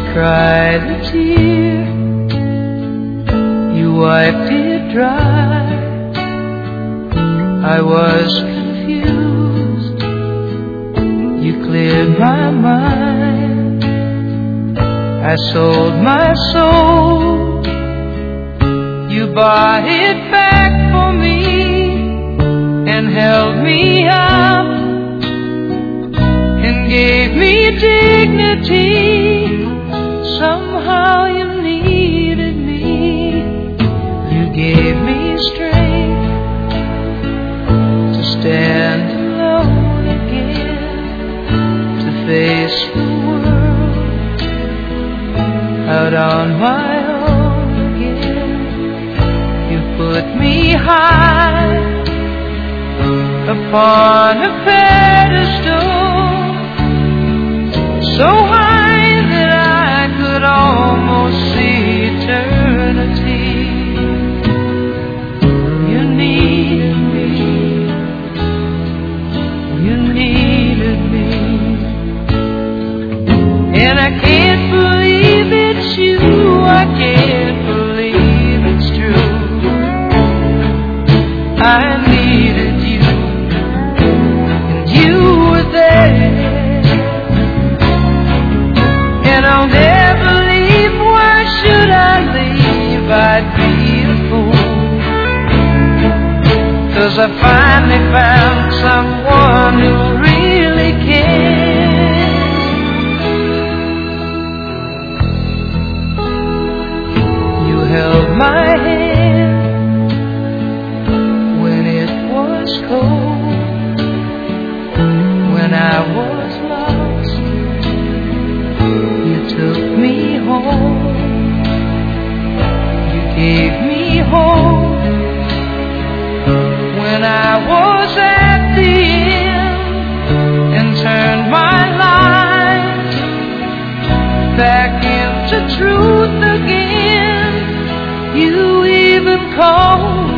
cried a tear, you wiped it dry. I was confused, you cleared my mind. I sold my soul, you bought it back for me and held me up and gave me dignity. Somehow you needed me, you gave me strength to stand alone again, to face the world out on my own again. You put me high upon a pedestal, so high that I could almost see eternity. You needed me, you needed me, and I can't believe it's you, I can't believe it's true. I needed you, and you were there. And I'll never leave, why should I leave? I'd be a fool, 'cause I finally found someone who really cares. You held my hand when it was cold, when I was lost. You took me home, you gave me hope when I was at the end, and turned my life back into truth again. You even called